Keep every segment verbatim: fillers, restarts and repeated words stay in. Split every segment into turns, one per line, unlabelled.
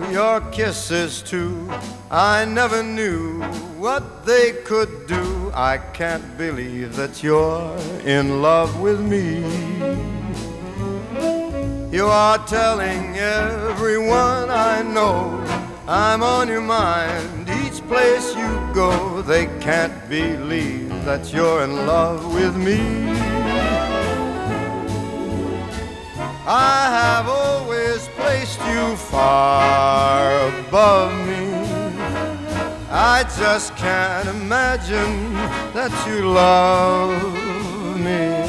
your kisses too. I never knew what they could do. I can't believe that you're in love with me. You are telling everyone I know I'm on your mind each place you go. They can't believe that you're in love with me. I have always placed you far above me. I just can't imagine that you love me.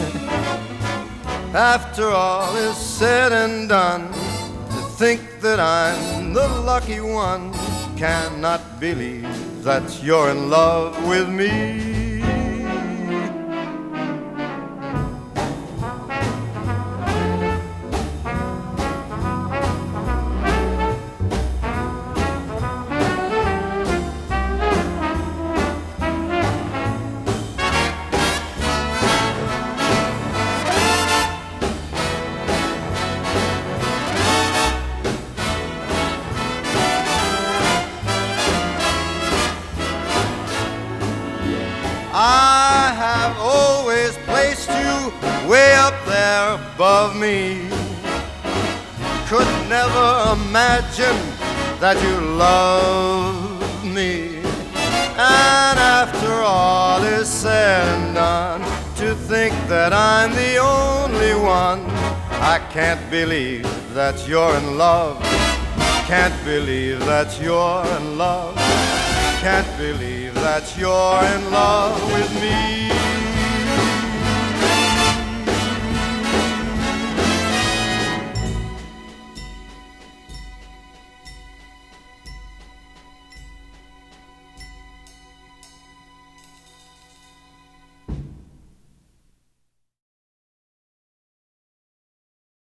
After all is said and done, to think that I'm the lucky one, cannot believe that you're in love with me. I have always placed you way up there above me. Could never imagine that you loved me. And after all is said and done, to think that I'm the only one, I can't believe that you're in love. Can't believe that you're in love. Can't believe that you're in love with me.